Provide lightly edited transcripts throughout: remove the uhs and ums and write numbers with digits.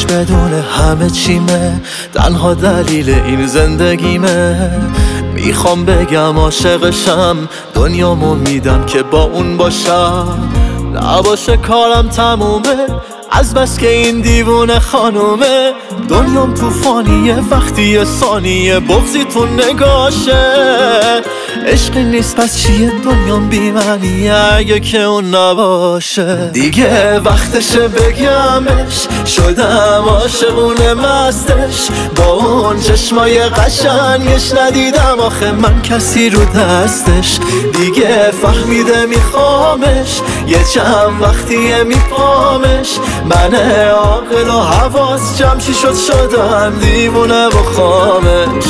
بدون همه چیمه، تنها دلیل این زندگیمه. میخوام بگم عاشقشم، دنیامو میدم که با اون باشم. نباشه کارم تمومه، از بس که این دیوونه خانومه. دنیام توفانیه، وقتی یه ثانیه بغضی تو نگاشه. عشقی نیست پس چیه، دنیام بی‌معنیه اگه که اون نباشه. دیگه وقتشه بگمش، شدم عاشقونه مستش. با اون چشمای قشنگش ندیدم آخه من کسی رو دستش. دیگه فهمیده میخوامش، یه چند وقتیه میپامش. من عاقل و حواس جمع چی شدم دیوونه و خامش.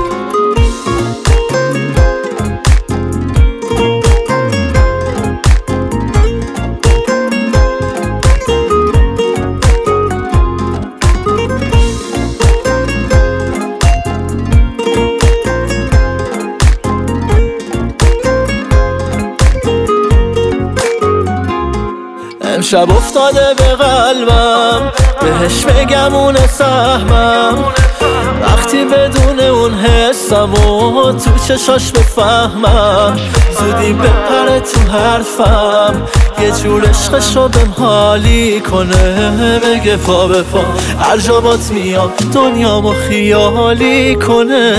امشب افتاده به قلبم، بهش بگم اون سهمم. وقتی بدون اون حسم و تو چشاش بفهمم، زودی بپره تو حرفم. یه جور عشقشو بهم حالی کنه، بگه پا به پا هر جا بات میام دنیامو خیالی کنه.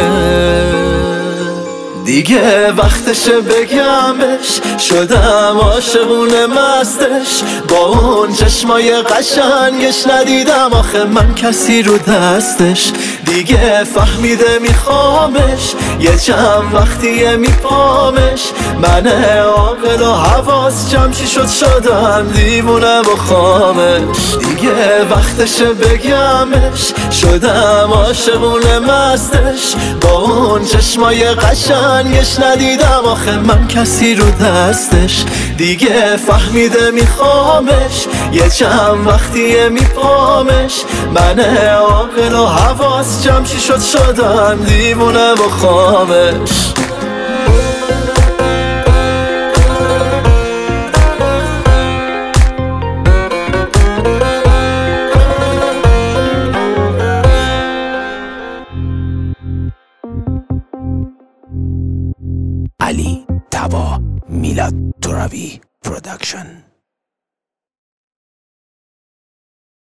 دیگه وقتشه بگمش، شدم عاشقونه مستش. با اون چشمای قشنگش ندیدم آخه من کسی رو دستش. دیگه فهمیده میخوامش، یه چند وقتیه میپامش. من عاقل و حواس جمع چی شدم دیوونه و خامش. دیگه وقتشه بگمش، شدم عاشقونه مستش. با اون چشمای قشنگش ندیدم آخه من کسی رو دستش. دیگه فهمیده میخوامش، یه چند وقتیه میپامش. من عاقل و حواس جمع چی شدم دیوونه و خامش. علی تبا میلاد ترابی پروداکشن.